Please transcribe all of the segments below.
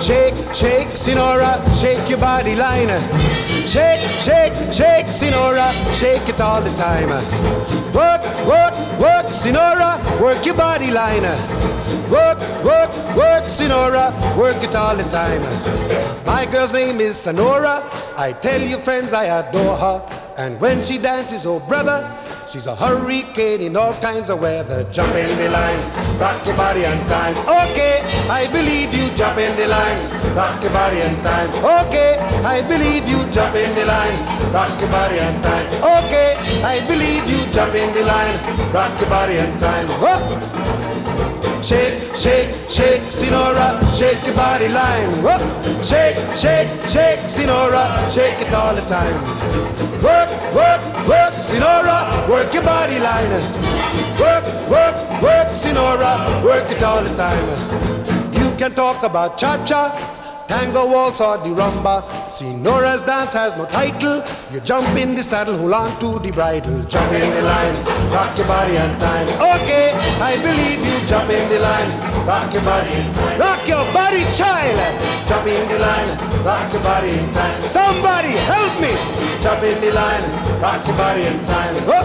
shake, shake, Sinora, shake your body line. Shake, shake, shake, Sinora, shake it all the time. Work, work, work, Sinora, work your body line. Work, work, work, Sinora, work it all the time. My girl's name is Sonora. I tell you friends, I adore her. And when she dances, oh brother, she's a hurricane in all kinds of weather. Jump in the line, rock your body and time. Okay, I believe you, jump in the line, rock your body and time. Okay, I believe you, jump in the line, rock your body and time. Okay, I believe you, jump in the line, rock your body and time. Oh. Shake, shake, shake, Sinora, shake your body line. Whoop. Shake, shake, shake, Sinora, shake it all the time. Work, work, work, Sinora, work your body line. Work, work, work, Sinora, work it all the time. You can talk about cha-cha, tango, waltz or the rumba. Sinora's dance has no title. You jump in the saddle, hold on to the bridle. Jump in the line, rock your body and time. Okay, I believe you, jump in the line, rock your body. Rock your body, child. Jump in the line, rock your body in time. Somebody help me. Jump in the line, rock your body in time. Oh.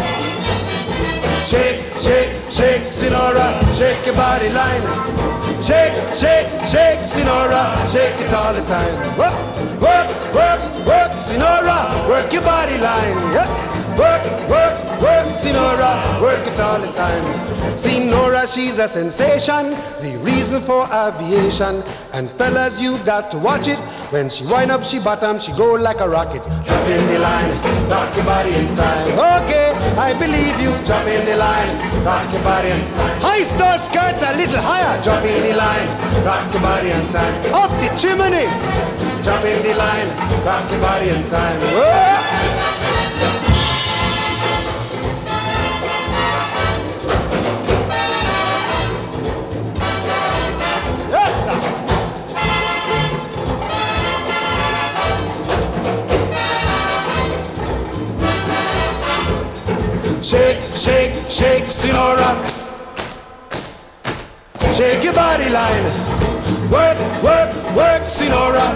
Shake, shake, shake, Sinora, shake your body line. Shake, shake, shake, Sinora, shake it all the time. Work, work, work, work, Sinora, work your body line. Yeah. Work, work, work, Sinora, work it all the time. Sinora, she's a sensation, the reason for aviation. And fellas, you got to watch it. When she wind up, she bottom, she go like a rocket. Jump in the line, rock your body in time. Okay, I believe you, jump in the line, rock your body in time. High star skirts a little higher. Jump in the line, rock your body in time. Off the chimney, jump in the line, rock your body in time. Whoa. Shake, shake, shake, Sinora. Shake your body line. Work, work, work, Sinora.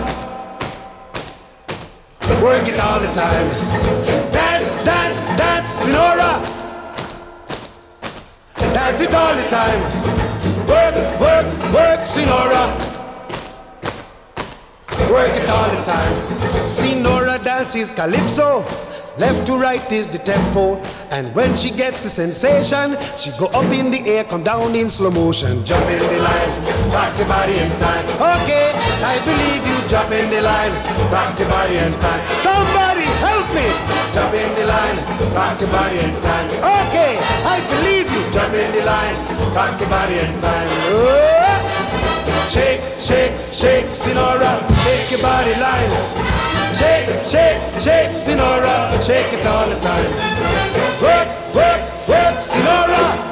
Work it all the time. Dance, dance, dance, Sinora. Dance it all the time. Work, work, work, Sinora. Work it all the time. Sinora dances calypso. Left to right is the tempo. And when she gets the sensation, she go up in the air, come down in slow motion. Jump in the line, rock your body in time. Okay, I believe you, jump in the line, rock your body in time. Somebody help me! Jump in the line, rock your body in time. Okay, I believe you, jump in the line, rock your body in time. Oh! Shake, shake, shake, Sinora, shake your body line. Shake, shake, shake, Sinora, shake it all the time. Work, work, work, Sinora.